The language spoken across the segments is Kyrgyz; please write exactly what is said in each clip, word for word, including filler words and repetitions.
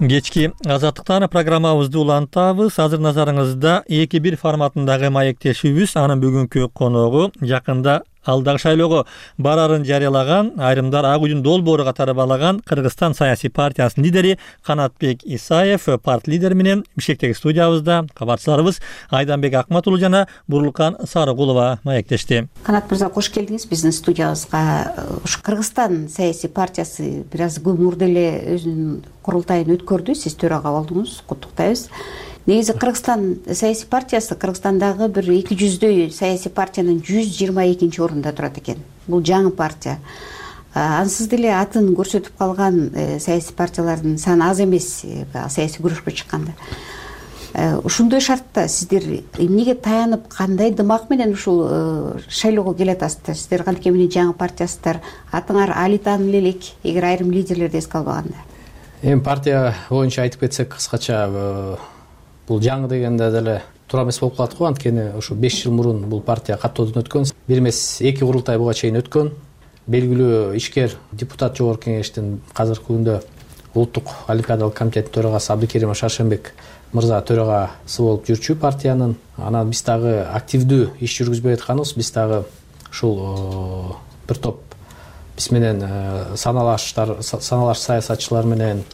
Кечки Азаттыктан программабызды улантабыз. Азыр назарыңызда эки бир форматындагы маектешүүбүз. Анын бүгүнкү коногу жакында алдагы шайлоого барарын жарыялаган, айрымдар ак үйдүн долбоору катары балаган Кыргызстан саясий партиясынын лидери Канатбек Исаев парт лидери менен Бишкектеги студиябызда кабарчыларыбыз Айданбек Акматулу жана Бурлукан Сарыгулова маектешти. Канат мырза, кош келдиңиз биздин студиябызга. Ушу Кыргызстан саясий партиясы бир аз көп мурда эле өзүнүн курултайын өткөрдү. Сиз төрага болдуңуз. Куттуктайбыз. Негизи Кыргызстан саясий партиясы Кыргызстандагы бир эки жүздөй саясий партиянын жүз жыйырма экинчи орунда турат экен. Бул жаңы партия. Ансыз деле атын көрсөтүп калган саясий партиялардын саны аз эмес, саясий күрөшкө чыкканда. Ушундай шартта сиздер эмнеге таянып, кандай дымак менен ушул шайлоого келатасыздар? Сиздер кантип эмне жаңы партиясыздар? Атыңар али таанымал элек, эгер айрым лидерлерди эске албаганда. Эми партия боюнча айтып кетсек, кыскача бул жаңы дегенде деле туура эмес болуп калат го. Анткени ушу беш жыл мурун бул партия каттоодон өткөн. Бир эмес эки курултай буга чейин өткөн. Белгилүү ишкер депутат жогорку кеңештин азыркы күндө улуттук олимпиадалык комитеттин төрагасы Абдыкеримов Шаршенбек мырза төрагасы болуп жүрчү партиянын. Анан биз дагы активдүү иш жүргүзбөй атканбыз. Биз дагы ушул бир топ биз менен саналаштар, саналаш саясатчылар менен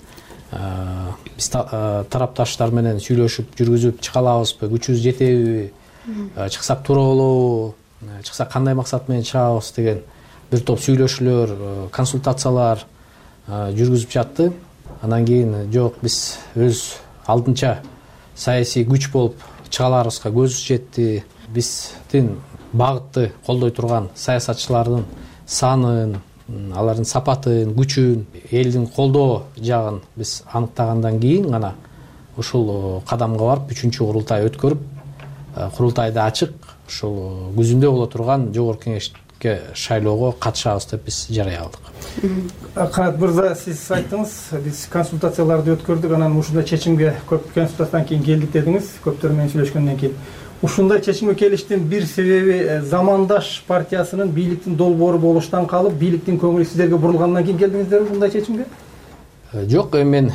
биз тарапташтар менен сүйлөшүп жүргүзүп чыга алабызбы, күчүбүз жетеби, чыксак туура болобу, чыксак кандай максат менен чыгабыз деген бир топ сүйлөшүүлөр, консультациялар жүргүзүп жатты. Анан кийин жок, биз өз алдынча саясий күч болуп чыга аларыбызга көзүбүз жетти. Биздин багытты колдой турган саясатчылардын санын, алардын сапатын, күчүн, элдин колдоо жагын биз аныктагандан кийин гана ушул кадамга барып үчүнчү курултай өткөрүп, курултайда ачык ушул күзүндө боло турган жогорку кеңешке шайлоого катышабыз деп биз жарыя алдык. Канат мырза, сиз айттыңыз, биз консультацияларды өткөрдүк, анан ушундай чечимге көп консультациядан кийин келдик дедиңиз, көптөр менен сүйлөшкөндөн кийин. Ушундай чечимге келиштин бир себеби замандаш партиясынын бийликтин долбоору болуштан калып, бийликтин көңүлү сиздерге бурулгандан кийин келдиңиздерби ушундай чечимге? Жок, эми мен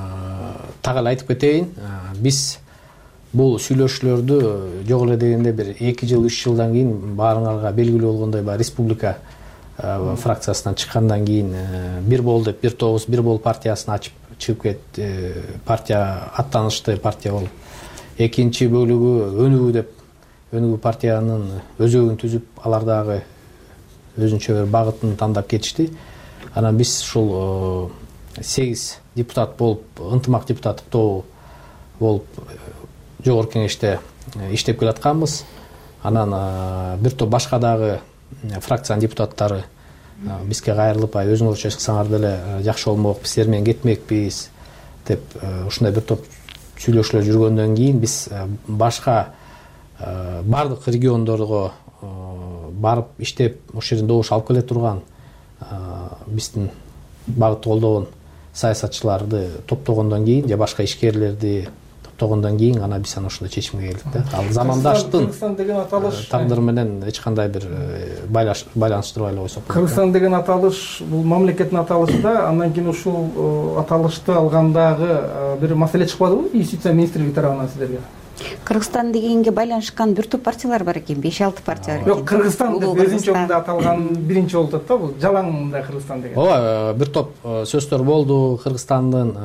так эле айтып кетейин. Биз бул сүйлөшүүлөрдү жок эле дегенде бир эки жыл, үч жылдан кийин баарыңарга белгилүү болгондой баягы республика фракциясынан чыккандан кийин бир бол деп бир тобус бир бол партиясын ачып чыгып кетти. Партия аттанышты партия болуп. Экинчи бөлүгү өнүгүү деп өнүгүү партиянын өзөгүн түзүп, алар дагы өзүнчө бир багытын тандап кетишти. Анан биз ушул сегиз депутат болуп, ынтымак депутаттык тобу болуп жогорку кеңеште иштеп келатканбыз. Анан бир топ башка дагы фракциянын депутаттары бизге кайрылып, өзүңөрчө чыксаңар деле жакшы болмок, биз силер менен кетмекпиз деп ушундай бир топ сүйлөшүүлөр жүргөндөн кийин биз башка бардык региондорго барып иштеп, ошол жерден добуш алып келе турган биздин багытты колдогон саясатчыларды топтогондон кийин же башка ишкерлерди топтогондон кийин гана биз ана ушундай чечимге келдик да. Ал замандаштын Кыргызстан деген аталыш тагдыры менен эч кандай бир байланыштырбай эле койсок. Кыргызстан деген аталыш бул мамлекеттин аталышы да, андан кийин ушул аталышты алгандагы бир маселе чыкпадыбы юстиция министрлиги тарабынан сиздерге? Кыргызстан дегенге байланышкан бир топ партиялар бар экен, беш алты партия бар экен. Жок, Кыргызстан деп өзүнчө мында аталган биринчи болуп атат да, бул жалаң мында Кыргызстан деген. Ооба, бир топ сөздөр болду, Кыргызстандын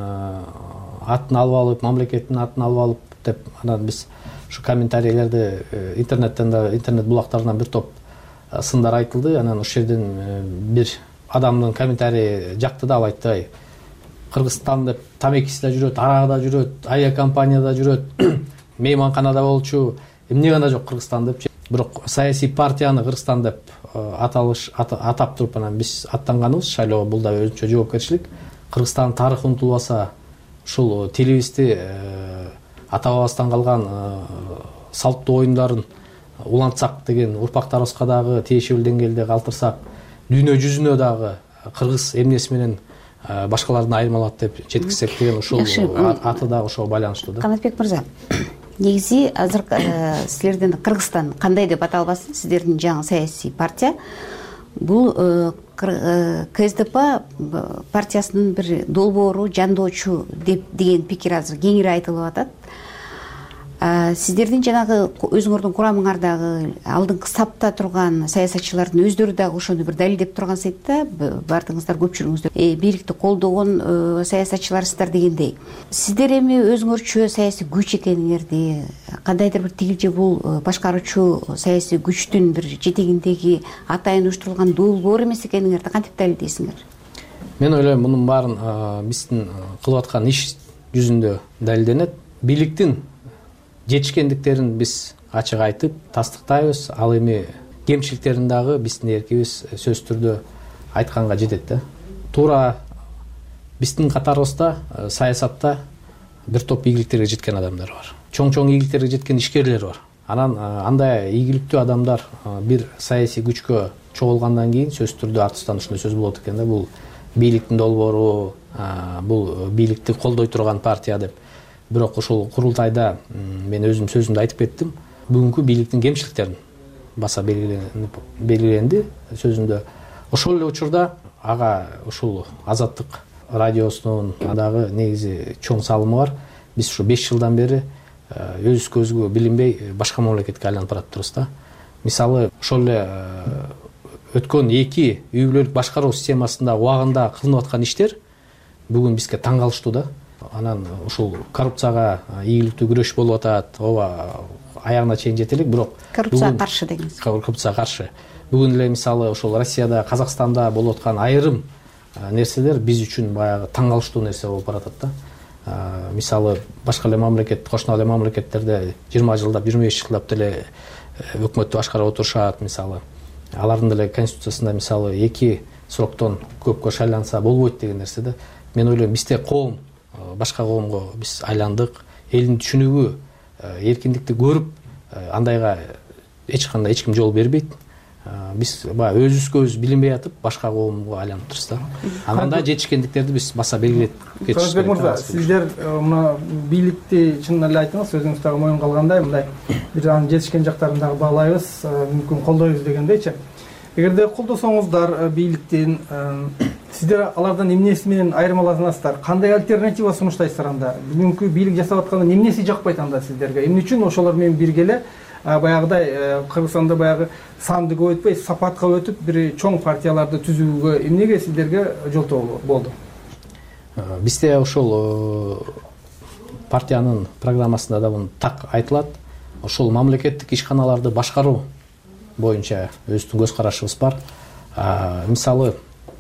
атын алып алып, мамлекеттин атын алып алып деп, анан биз ушу комментарийлерди интернеттен да, интернет булактарынан бир топ сындар айтылды. Анан ошол жерден бир адамдын комментарии жакты да, ал айтты: Кыргызстан деп тамекиси да жүрөт, арагы да жүрөт, авиакомпания да жүрөт, мейманканада болчу, эмне гана жок Кыргызстан деп. Бирок саясий партияны Кыргызстан деп аталыш атап туруп анан биз аттанганыбыз шайлоого, бул да өзүнчө жоопкерчилик. Кыргызстандын тарыхы унутулбаса, ушул телебизди ата бабастан калган салттуу оюндарын улантсак деген, урпактарыбызга дагы тиешелүү деңгээлде калтырсак, дүйнө жүзүнө дагы кыргыз эмнеси менен башкалардан айырмалат деп жеткизсек деген ушул аты дагы ошого байланыштуу да. Канатбек мырза, негизи азыр силердин Кыргызстан кандай деп аталбасын, сиздердин жаңы саясий партия бул КСДП партиясынын бир долбоору, жандоочу деп деген пикир азыр кеңири айтылып атат. Сиздердин жанагы өзүңөрдүн курамыңардагы алдыңкы сапта турган саясатчылардын өздөрү дагы ошону бир далилдеп тургансыйт да, бардыгыңыздар көпчүлүгүңүздөр бийликти колдогон саясатчыларсыздар дегендей. Сиздер эми өзүңөрчө саясий күч экениңерди, кандайдыр бир тигилже бул башкаруучу саясий күчтүн бир жетегиндеги атайын уюштурулган долбоор эмес экениңерди кантип далилдейсиңер? Мен ойлойм, мунун баарын биздин кылып аткан иш жүзүндө далилденет. Бийликтин жетишкендиктерин биз ачык айтып тастыктайбыз, ал эми кемчиликтерин дагы биздин эркибиз сөзсүз түрдө айтканга жетет да. Туура биздин катарыбызда саясатта бир топ ийгиликтерге жеткен адамдар бар. Чоң-чоң ийгиликтерге жеткен ишкерлер бар. Анан андай ийгиликтүү адамдар бир саясий күчкө чогулгандан кийин сөзсүз түрдө артынан ушундай сөз болот экен да, бул бийликтин долбоору, бул бийликти колдой турган партия деп. Бирок ушул курултайда мен өзүм сөзүмдө айтып кеттим. Бүгүнкү бийликтин кемчиликтерин баса белгиленди сөзүндө. Ошол эле учурда ага ушул Азаттык радиосунун дагы негизи чоң салымы бар. Биз ушу беш жылдан бери өз көзгө билинбей башка мамлекетке айланып барып турабыз да. Мисалы, ошол эле өткөн эки үй бүлөлүк башкаруу системасында убагында кылынып аткан иштер бүгүн бизге таң калыштуу да. Анан ушул коррупцияга ийгиликтүү күрөш болуп атат, ооба аягына чейин жетелик, бирок коррупцияга каршы дегенсиз. Коррупцияга каршы. Бүгүн эле мисалы ушул Россияда, Казакстанда болуп аткан айрым нерселер биз үчүн баягы таң калыштуу нерсе болуп баратат да. Мисалы башка эле мамлекет, кошуна эле мамлекеттерде жыйырма жылдап, жыйырма беш жылдап деле өкмөттү башкарып отурушат. Мисалы алардын деле конституциясында мисалы эки сроктон көпкө шайланса болбойт деген нерсе да. Мен ойлойм, бизде коом башка коомго биз айландык, элдин түшүнүгү, эркиндикти көрүп, андайга эч кандай эч ким жол бербейт. Биз баягы өзүбүзгө өзүбүз билинбей атып башка коомго айланып турабыз да. Анан да жетишкендиктерди биз баса белгилеп кетишибиз керек. Мырза, сиздер мына бийликти чынын эле айттыңыз, өзүңүз дагы моюн калгандай, мындай бир анын жетишкен жактарын дагы баалайбыз, мүмкүн колдойбуз дегендейчи. Эгерде колдосоңуздар бийликтин, сиздер алардан эмнеси менен айырмаланасыздар? Кандай альтернатива сунуштайсыздар анда? Бүгүнкү бийлик жасап атканда эмнеси жакпайт анда сиздерге? Эмне үчүн ошолор менен бирге эле баягыдай Кыргызстанда баягы санды көп өтпөй сапатка өтүп бир чоң партияларды түзүүгө эмнеге сиздерге жолтоо болду? Бизде ошол партиянын программасында да муну так айтылат. Ошол мамлекеттик ишканаларды башкаруу боюнча өзүбүздүн көз карашыбыз бар. Мисалы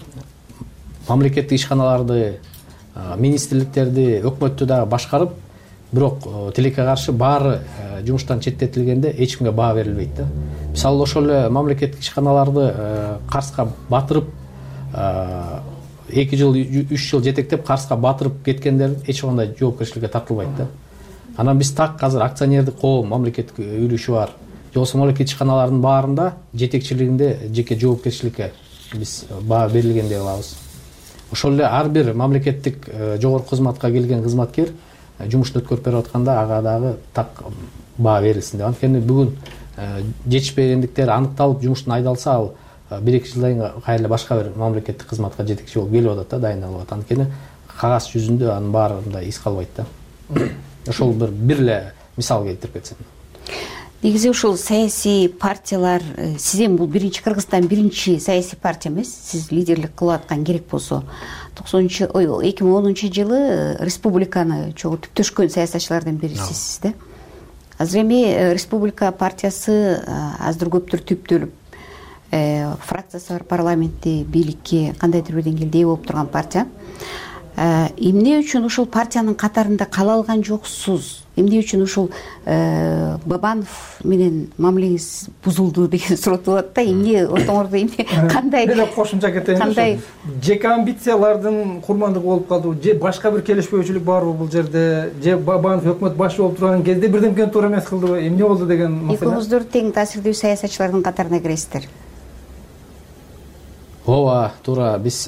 мамлекеттик ишканаларды, министрликтерди, өкмөттү дагы башкарып, бирок тилекке каршы баары жумуштан четтетилгенде эч кимге баа берилбейт да. Мисалы ошол эле мамлекеттик ишканаларды Карска батырып, эки жыл, үч жыл жетектеп Карска батырып кеткендер эч кандай жоопкерчиликке тартылбайт да. Анан биз так азыр акционердик коом, мамлекеттик үлүшү бар. Жолсо мамлекеттик ишканалардын баарында жетекчилигинде жеке жоопкерчиликке биз баа берилген деп алабыз. Ошол эле ар бир мамлекеттик жогорку кызматка келген кызматкер жумушун өткөрүп берип атканда ага дагы так баа берилсин деп. Анткени бүгүн жетишпегендиктер аныкталып жумуштан айдалса, ал бир эки жылдан кийин кайра эле башка бир мамлекеттик кызматка жетекчи болуп келип атат да, дайындалып атат. Анткени кагаз жүзүндө анын баарында из калбайт да. Ошол бир бир эле мисал келтирип кетсем. Негизи ушул саясий партиялар, сиз эми бул биринчи Кыргызстан биринчи саясий партия эмес, сиз лидерлик кылып аткан керек болсо, токсонунчу эки миң онунчу жылы республиканы чогуу түптөшкөн саясатчылардын бирисисиз да. Азыр эми республика партиясы аздыр көптүр түптөлүп, фракциясы бар парламентти бийликке кандайдыр бир деңгээлде ээ болуп турган партия. Эмне үчүн ушул партиянын катарында кала алган жоксуз? Эмне үчүн ушул Бабанов менен мамилеңиз бузулду деген суроо болот да. Эмне ортоңордо эмне кандай? Мен кошумча кетейин. Кандай жеке амбициялардын курмандыгы болуп калды, же башка бир келишпөөчүлүк барбы бул жерде? Же Бабанов өкмөт башы болуп турган кезде бирдемени туура эмес кылдыбы? Эмне болду деген маселе. Экөөңүздөр тең таасирдүү саясатчылардын катарына киресиздер. Ооба, туура. Биз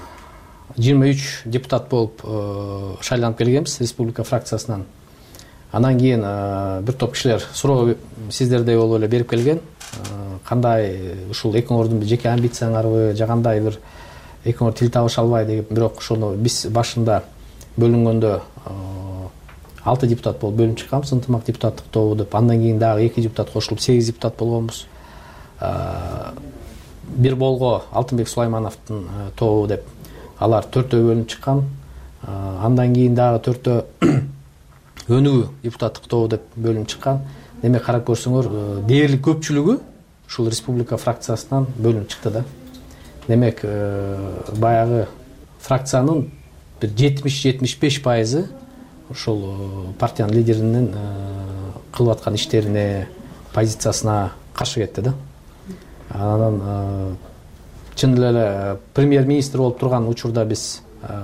жыйырма үч депутат болуп шайланып келгенбиз республика фракциясынан. Анан кийин бир топ кишилер суроо сиздердей болуп эле берип келген. Кандай ушул экөөңөрдүн жеке амбицияңарбы же кандай бир экөөңөр тил табыша албай деген. Бирок ошону биз башында бөлүнгөндө алты депутат болуп бөлүнүп чыкканбыз, ынтымак депутаттык тобу деп. Андан кийин дагы эки депутат кошулуп сегиз депутат болгонбуз. Бир болго Алтынбек Сулаймановдун тобу деп алар төртөө бөлүнүп чыккан. Андан кийин дагы төртөө өнүгүү депутаттык тобу деп бөлүнүп чыккан. Демек карап көрсөңөр, дээрлик көпчүлүгү ушул республика фракциясынан бөлүнүп чыкты да. Демек баягы фракциянын бир жетимиш жетимиш беш пайызы ушул партиянын лидеринин кылып аткан иштерине, позициясына каршы кетти да. Анан чын эле премьер-министр болуп турган учурда биз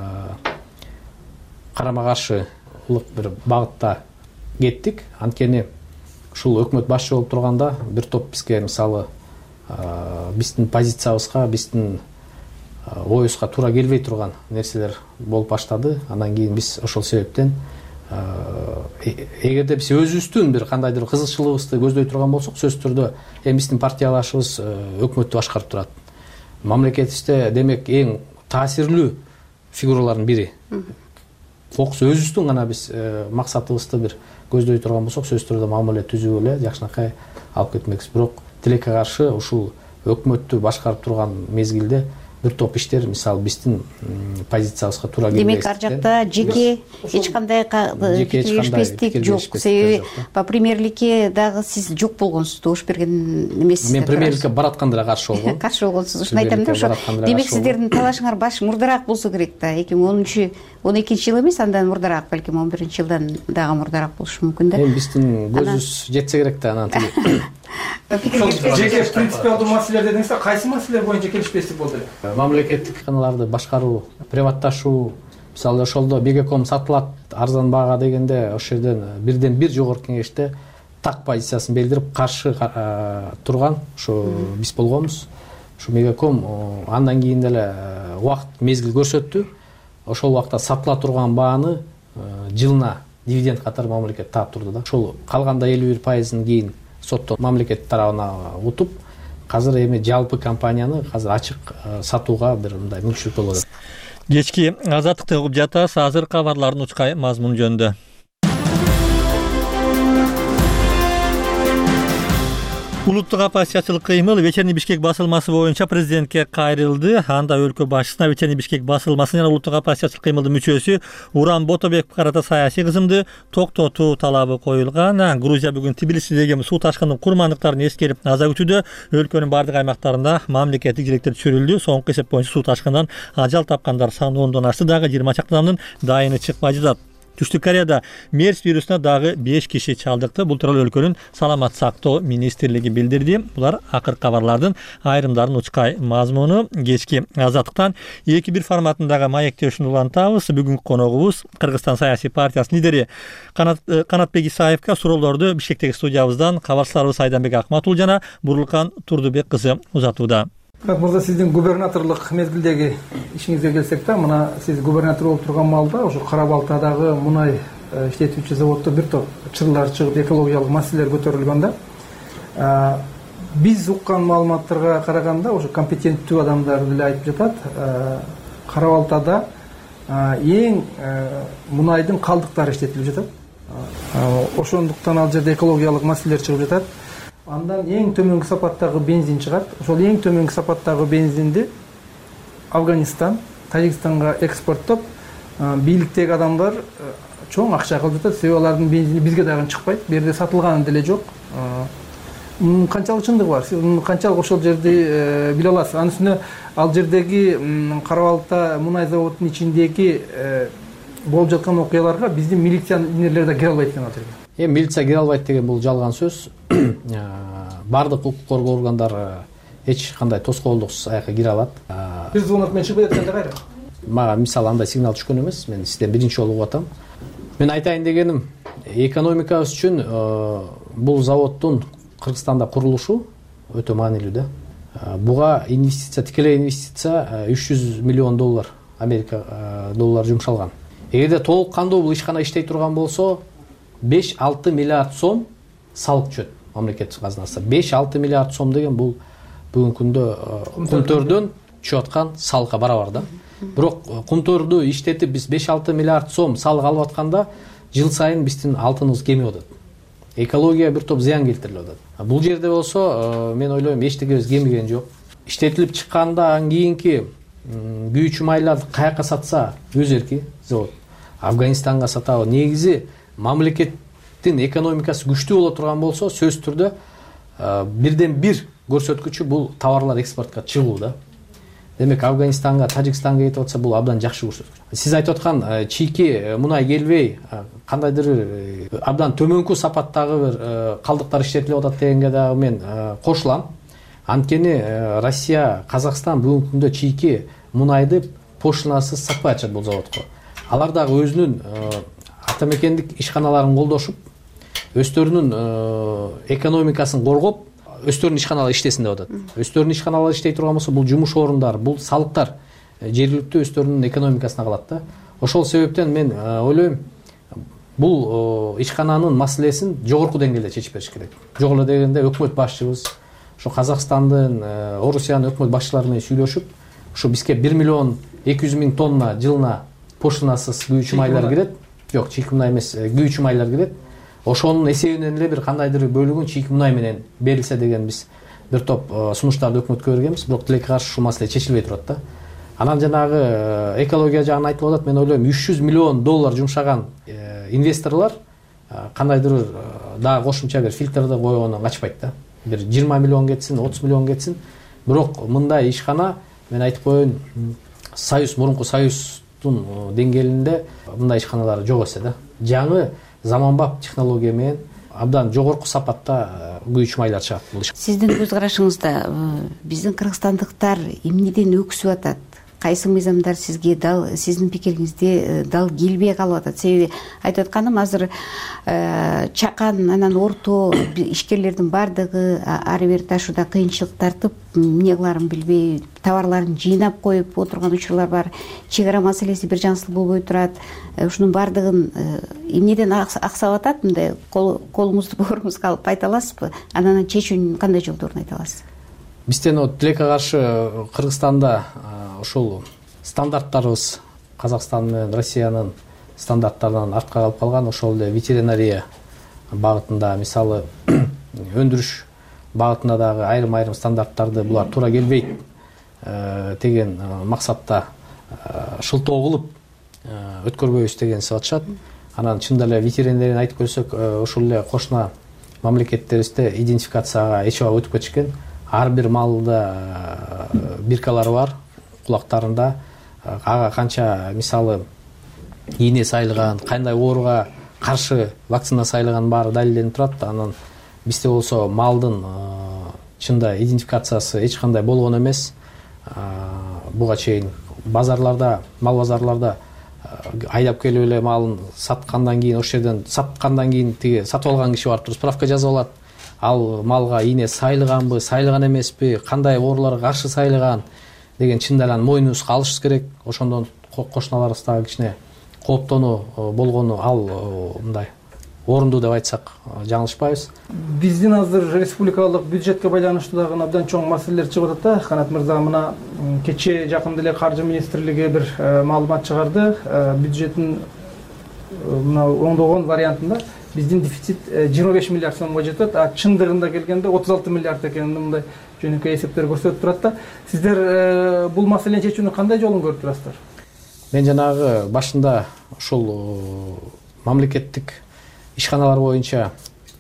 карама каршылык бир багытта кеттик. Анткени ушул өкмөт башчы болуп турганда бир топ бизге мисалы биздин позициябызга, биздин оюбузга туура келбей турган нерселер болуп баштады. Андан кийин биз ошол себептен эгерде биз өзүбүздүн бир кандайдыр кызыкчылыгыбызды көздөй турган болсок, сөзсүз түрдө эми биздин партиялашыбыз өкмөттү башкарып турат. Мамлекетибизде демек эң таасирлүү фигуралардын бири. Фокус өзүбүздүн гана биз максатыбызды бир көздөй турган болсок, сөзсүз түрдө мамиле түзүп эле жакшынакай алып кетмекчиз. Бирок тилекке каршы ушул өкмөттү башкарып турган мезгилде бир топ иштер, мисалы биздин позициябызга туура келбей. Демек ар жакта жеке эч кандай келишпестик жок. Себеби по премьерликке дагы сиз жок болгонсуз, добуш берген эмессиз. Мен премьерликке баратканда эле каршы болгом. Каршы болгонсуз. Ушуну айтам да, ошо. Демек сиздердин талашыңар баш мурдараак болсо керек да. эки миң онунчу он экинчи жыл эмес, андан мурдараак, балким он биринчи жылдан дагы мурдараак болушу мүмкүн да. Эми биздин көзүбүз жетсе керек да, анан тиги. Жеке принципиалдуу маселелер дедиңиз, кайсы маселелер боюнча келишпестик болду? Мамлекеттик каналарды башкаруу, приватташуу, мисалы ошолдо Бегеком сатылат арзан баага дегенде, ошол жерден бирден бир жогорку кеңеште так позициясын белгилеп каршы турган ошо биз болгонбуз. Ошо Мегаком андан кийин деле убакыт мезгил көрсөттү. Ошол убакта сатыла турган бааны жылына дивиденд катары мамлекет таап турду да. Ошол калганда элүү бир пайызын кийин соттон мамлекет тарабына утуп, азыр эми жалпы компанияны азыр ачык сатууга бир мындай мүмкүнчүлүк болот. Кечки Азаттыкты угуп жатасыз, азыр кабарлардын учкай мазмуну жөнүндө. Улуттук оппозициячылык кыймыл Вечерний Бишкек басылмасы боюнча президентке кайрылды. Анда өлкө башчысына Вечерний Бишкек басылмасынын жана улуттук оппозициячылык кыймылдын мүчөсү Уран Ботобековго карата саясий кызымды токтотуу талабы коюлган. Грузия бүгүн Тбилисидеги суу ташкынынын курмандыктарын эскерип аза күтүүдө. Өлкөнүн бардык аймактарында мамлекеттик желектер чүрүлдү. Соңку эсеп боюнча суу ташкынынан ажал тапкандар саны ондон ашты, дагы жыйырма чакты адамдын дайыны чыкпай жатат. Түштүк Кореяда мерс вирусуна дагы беш киши чалдыкты. Бул тууралуу өлкөнүн саламат сактоо министрлиги билдирди. Булар акыркы кабарлардын айрымдарын учкай мазмуну. Кечки Азаттыктан эки бир форматындагы маектешин улантабыз. Бүгүнкү коногубуз Кыргызстан саясий партиясынын лидери Канат Канатбек Исаевка суроолорду Бишкектеги студиябыздан кабарчыларыбыз Айданбек Акматул жана Бурлукан Турдубек кызы узатууда. Мырза, сиздин губернаторлук мезгилдеги ишиңизге келсек да, мына сиз губернатор болуп турган маалда ошо Кара Балтадагы мунай иштетүүчү заводдо бир топ чырлар чыгып, экологиялык маселелер көтөрүлгөн да. Биз уккан маалыматтарга караганда ошо компетенттүү адамдар деле айтып жатат, Кара Балтада эң мунайдын калдыктары иштетилип жатат. Ошондуктан ал жерде экологиялык маселелер чыгып жатат. Андан эң төмөнкү сапаттагы бензин чыгат. Ошол эң төмөнкү сапаттагы бензинди Афганистан, Тажикстанга экспорттоп, бийликтеги адамдар чоң акча кылып жатат. Себеби алардын бензини бизге дагы чыкпайт. Бу жерде сатылганы деле жок. Канчалык чындыгы бар? Сиз канчалык ошол жерди биле аласыз? Анын үстүнө ал жердеги Кара Балта мунай заводунун ичиндеги болуп жаткан окуяларга биздин милиционерлер да кире албайт экен ал жерге. Эми милиция кире албайт деген бул жалган сөз. Бардык укук коргоо органдары эч кандай тоскоолдуксуз аяка кире алат. Бир звонок менен чыгып жатканда кайра? Мага мисалы андай сигнал түшкөн эмес. Мен сизден биринчи жолу угуп атам. Мен айтайын дегеним, экономикабыз үчүн бул заводдун Кыргызстанда курулушу өтө маанилүү да. Буга инвестиция, тикелей инвестиция үч жүз миллион доллар, Америка доллары жумшалган. Эгерде толук кандуу бул ишкана иштей турган болсо, беш алты миллиард сом салык түшөт мамлекеттик казынасына. беш алты миллиард сом деген бул бүгүнкү күндө кумтөрдөн түшүп аткан салыкка барабар да. Бирок кумтөрдү иштетип биз беш алты миллиард сом салык алып атканда жыл сайын биздин алтыныбыз кемип атат. Экология бир топ зыян келтирилип атат. Бул жерде болсо мен ойлойм эчтекебиз кемиген жок. Иштетилип чыккандан кийинки күйүүчү майларды каяка сатса өз эрки завод. Афганистанга сатабы. Негизи мамлекеттин экономикасы күчтүү боло турган болсо сөзсүз түрдө бирден бир көрсөткүчү бул товарлар экспортко чыгуу да. Демек Афганистанга, Тажикстанга кетип атса бул абдан жакшы көрсөткүч. Сиз айтып аткан чийки мунай келбей, кандайдыр абдан төмөнкү сапаттагы бир калдыктар иштетилип атат дегенге дагы мен кошулам. Анткени Россия, Казакстан бүгүнкү күндө чийки мунайды пошлинасыз сатпай атышат бул заводко. Алар дагы өзүнүн атамекендик ишканаларын колдошуп, өздөрүнүн экономикасын коргоп, өздөрүнүн ишканалары иштесин деп атат. Өздөрүнүн ишканалары иштей турган болсо, бул жумуш орундар, бул салыктар жергиликтүү өздөрүнүн экономикасына калат да. Ошол себептен мен ойлойм, бул ишкананын маселесин жогорку деңгээлде чечип бериш керек. Жогору дегенде өкмөт башчыбыз, ошо Казакстандын, Орусиянын өкмөт башчылары менен сүйлөшүп, ушу бизге бир миллион эки жүз миң тонна жылына пошлинасыз күйүүчү майлар кирет. Жок, чийки мунай эмес, күйүүчү майлар кирет. Ошонун эсебинен эле бир кандайдыр бөлүгүн чийки мунай менен берилсе деген биз бир топ сунуштарды өкмөткө бергенбиз, бирок тилекке каршы ушул маселе чечилбей турат да. Анан жанагы экология жагын айтып атат, мен ойлойм үч жүз миллион доллар жумшаган инвесторлор кандайдыр дагы кошумча бир фильтрди койгондон качпайт да. Бир жыйырма миллион кетсин, отуз миллион кетсин, бирок мындай ишкана мен айтып коеюн, Союз, мурунку Союздун деңгээлинде мындай ишканалар жок эсе да. Жаңы заманбап технология менен абдан жогорку сапатта күйүүчү майлар чыгат бул иш. Сиздин көз карашыңызда биздин кыргызстандыктар эмнеден өксүп атат? Кайсы мыйзамдар сизге дал, сиздин пикириңизде дал келбей калып атат? Себеби айтып атканым азыр чакан, анан орто ишкерлердин бардыгы ары бери ташууда кыйынчылык тартып, эмне кыларын билбей, товарларын жыйнап коюп отурган учурлар бар. Чек ара маселеси бир жансыл болбой турат. Ушунун бардыгын эмнеден аксап атат? Мындай колуңузду бооруңузга алып айта аласызбы? Анан чечүүнүн кандай жолдорун айта аласыз? Бизден тилекке каршы Кыргызстанда ушул стандарттарыбыз Казакстан менен Россиянын стандарттарынан артка калып калган. Ошол эле ветеринария багытында, мисалы өндүрүш багытында дагы айрым-айрым стандарттарды булар туура келбейт деген максатта шылтоо кылып өткөрбөйбүз деген атышат. Анан чында эле ветеринарияны айтып көрсөк, ушул эле кошуна мамлекеттерибизде идентификацияга эч убак өтүп кетишкен. Ар бир малда биркалары бар, кулактарында ага канча мисалы ийне сайылган, кандай ооруга каршы вакцина сайылган баары далилденип турат. Анан бизде болсо малдын чында идентификациясы эч кандай болгон эмес. Буга чейин базарларда, мал базарларда айдап келип эле малын саткандан кийин, ошол жерден саткандан кийин тиги сатып алган киши барып туруп справка жазып алат. Ал малга ийне сайылганбы, сайылган эмеспи, кандай ооруларга каршы сайылган деген чындалан мойнубузга алышыбыз керек. Ошондон кошуналарыбыз дагы кичине кооптонуу болгону ал мындай орунду деп айтсак жаңылышпайбыз. Биздин азыр республикалык бюджетке байланыштуу дагы абдан чоң маселелер чыгып атат да. Канат мырза мына кечээ жакында эле Каржы министрлиги бир маалымат чыгарды. Бюджеттин мына оңдогон вариантында биздин дефицит жыйырма беш миллиард сомго жетет, а чындыгында келгенде отуз алты миллиард экенин мындай жөнөкөй эсептер көрсөтүп турат да. Сиздер бул маселени чечүүнүн кандай жолун көрүп турасыздар? Мен жанагы башында ушул мамлекеттик ишканалар боюнча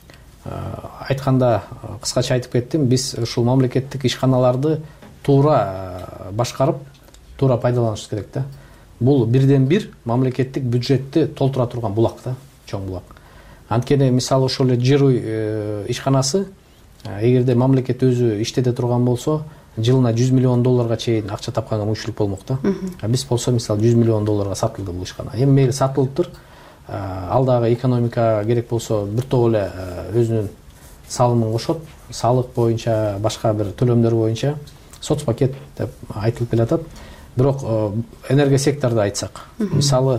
айтканда кыскача айтып кеттим. Биз ушул мамлекеттик ишканаларды туура башкарып, туура пайдаланышыбыз керек да. Бул бирден бир мамлекеттик бюджетти толтура турган булак да, чоң булак. Анткени мисалы ошол эле Жируй ишканасы эгерде мамлекет өзү иштете турган болсо, жылына жүз миллион долларга чейин акча тапканга мүмкүнчүлүк болмок да. А биз болсо мисалы жүз миллион долларга сатылды бул ишкана. Эми мейли сатылыптыр. Ал дагы экономика керек болсо бир топ эле өзүнүн салымын кошот. Салык боюнча, башка бир төлөмдөр боюнча соцпакет деп айтылып келатат. Бирок энергия секторунда айтсак, мисалы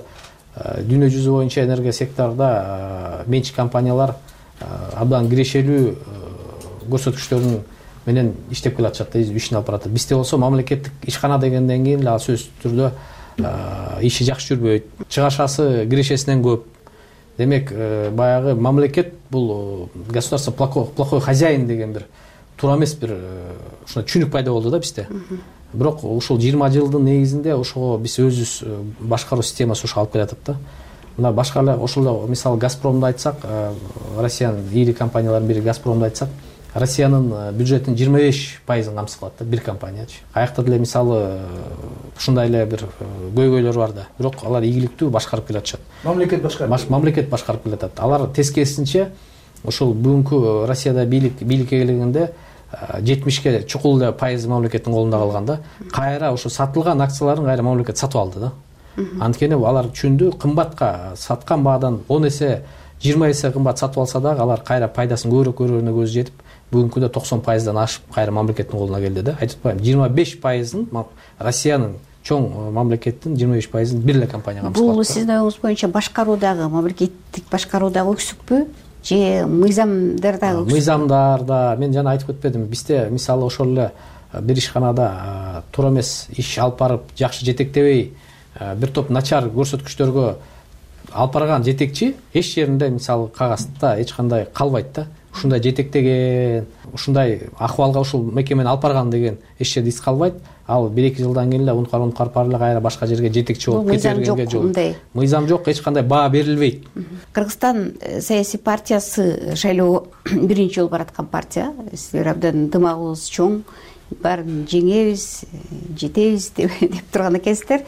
дүйнө жүзү боюнча энергия секторунда менчик компаниялар абдан кирешелүү көрсөткүчтөрүн менен иштеп келатышат, ишин алып баратат. Бизде болсо мамлекеттик ишкана дегенден кийин ал сөзсүз түрдө иши жакшы жүрбөйт, чыгашасы кирешесинен көп. Демек баягы мамлекет бул государство плохой, плохой хозяин деген бир туура эмес бир ушундай түшүнүк пайда болду да бизде. Бирок ушул жыйырма жылдын негизинде ошого биз өзүбүз башкаруу системасы ошо алып келатат да. Мына башка эле ошол мисалы Газпромду айтсак, Россиянын ийри компанияларынын бири Газпромду айтсак, Россиянын бюджетинин жыйырма беш пайызын камсыз кылат да бир компаниячы. Аякта деле мисалы ушундай эле бир көйгөйлөр бар да. Бирок алар ийгиликтүү башкарып келатышат. Мамлекет башкарып. Мамлекет башкарып келатат. Алар тескерисинче ушул бүгүнкү Россияда бийлик бийликке келгенде жетимишке чукул эле пайыз мамлекеттин колунда калган да. Кайра ушу сатылган акцияларын кайра мамлекет сатып алды да. Анткени алар түшүндү, кымбатка саткан баадан он эсе, жыйырма эсе кымбат сатып алса дагы алар кайра пайдасын көбүрөөк көрөрүнө көзү жетип, бүгүнкү токсон пайыздан ашып кайра мамлекеттин колуна келди да. Айтып атпаймынбы, жыйырма беш пайызын Россиянын чоң мамлекеттин жыйырма беш пайызын бир эле компания камсыз кылат. Бул сиздин оюңуз боюнча башкаруудагы, мамлекеттик башкаруудагы өксүкпү же мыйзамдардагы өксүкпү? Мыйзамдарда, мен жана айтып өтпөдүм, бизде мисалы ошол эле бир ишканада туура эмес иш алып барып, жакшы жетектебей, бир топ начар көрсөткүчтөргө алып барган жетекчи эч жеринде мисалы кагазда эч кандай калбайт да. Ушундай жетектеген, ушундай акыбалга ушул мекемени алып барган деген эч жерде из калбайт. Ал бир эки жылдан кийин эле ункар ункар эле кайра башка жерге жетекчи болуп кетергенге жол. Мыйзам жок, эч кандай баа берилбейт. Кыргызстан саясий партиясы шайлоо биринчи жолу бараткан партия. Силер абдан дымагыбыз чоң, баарын жеңебиз, жетебиз деп турган экенсиздер.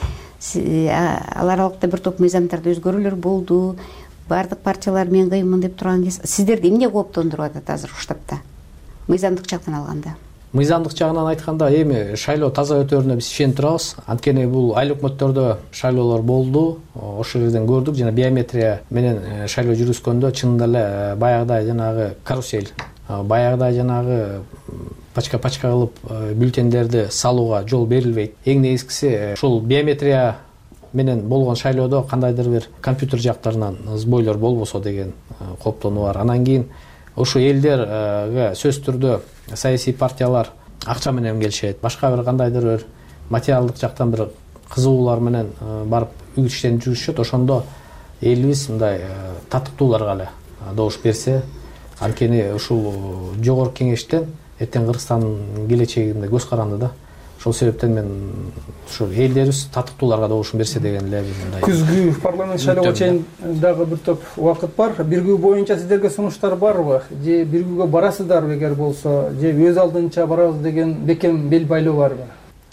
Ал аралыкта бир топ мыйзамдарда өзгөрүүлөр болду. Бардык партиялар мен кыйынмын деп турган кез. Сиздерди эмне кооптондуруп атат азыр ушул таапта? Мыйзамдык жактан алганда. Мыйзамдык жагынан айтканда, эми шайлоо таза өтөрүнө биз ишенип турабыз. Анткени бул айыл өкмөттөрдө шайлоолор болду. Ошол жерден көрдүк, жана биометрия менен шайлоо жүргүзгөндө чынында эле баягыдай жанагы карусель, баягыдай жанагы пачка-пачка кылып бюллетендерди салууга жол берилбейт. Эң негизгиси ушул биометрия менен болгон шайлоодо кандайдыр бир компьютер жактарынан сбойлор болбосо деген кооптонуу бар. Анан кийин ошо элдерге сөзсүз түрдө саясий партиялар акча менен келишет, башка бир кандайдыр бир материалдык жактан бир кызыгуулар менен барып иштенип жүрүшөт. Ошондо элибиз мындай татыктууларга эле добуш берсе, анткени ушул жогорку кеңештен эртең Кыргызстандын келечегине көз каранды да. Ошол себептен мен ушул элдерибиз татыктууларга добушун берсе деген эле мындай. Күзгү парламент шайлоого чейин дагы бир топ убакыт бар. Биргүү боюнча сиздерге сунуштар барбы? Же биргүүгө барасыздарбы эгер болсо, же өз алдынча барабыз деген бекем бел байлоо барбы?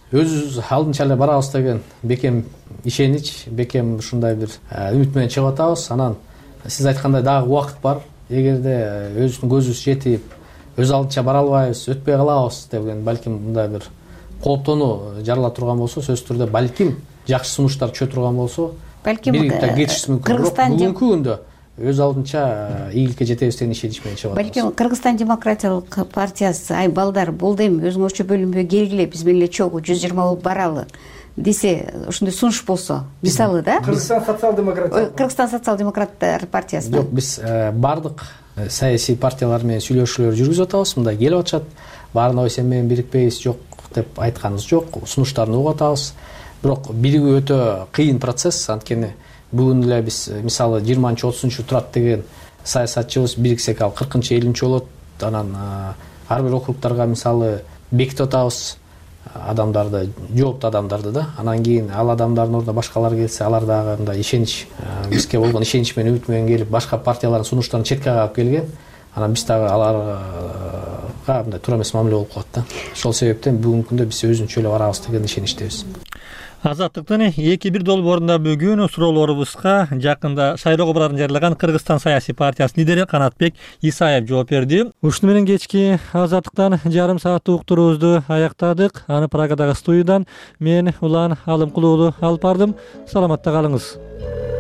Өз алдынча эле барабыз деген бекем ишенич, бекем ушундай бир үмүт менен чыгып атабыз. Анан сиз айткандай дагы убакыт бар. Эгерде өзүбүздүн көзүбүз жетип, өз алдынча бара албайбыз, өтпөй калабыз деген балким мындай бир кооптонуу жарала турган болсо, сөзсүз түрдө балким жакшы сунуштар түшө турган болсо, балким Кыргызстан бүгүнкү күндө өз алдынча ийгиликке жетебиз деген ишенич менен чыгып атабыз. Балким Кыргызстан демократиялык партиясы, ай балдар, болду эми өзүңөрчө бөлүнбөй келгиле, биз менен эле чогуу жүз жыйырма болуп баралы десе, ушундай сунуш болсо, мисалы да? Кыргызстан социал-демократтар. Кыргызстан социал-демократтар партиясы. Жок, биз бардык саясий партиялар менен сүйлөшүүлөр жүргүзүп атабыз, мындай келип атышат. Баарына ой сен менен бирикпейбиз, жок деп айтканыбыз жок, сунуштарын угуп атабыз. Бирок биригүү өтө кыйын процесс, анткени бүгүн эле биз мисалы жыйырманчы отузунчу турат деген саясатчыбыз бириксек ал кыркынчы элүүнчү болот. Анан ар бир округдарга мисалы бекитип атабыз адамдарды, жооптуу адамдарды да. Анан кийин ал адамдардын ордуна башкалар келсе, алар дагы мындай ишенич, бизге болгон ишенич менен үмүт менен келип, башка партиялардын сунуштарын четке кагып келген. Анан биз дагы аларга мындай туура эмес мамиле болуп калат да. Ошол себептен бүгүнкү күндө биз өзүнчө эле барабыз деген ишеничтебиз. Азаттыктын эки бир долбоорунда бүгүн суроолорубузга жакында шайлоого барарын жарыяган Кыргызстан саясий партиясынын лидери Канатбек Исаев жооп берди. Ушуну менен кечки Азаттыктан жарым сааттык уктуруубузду аяктадык. Аны Прагадагы студиядан мен Улан Алымкулуулу алып бардым. Саламатта калыңыз.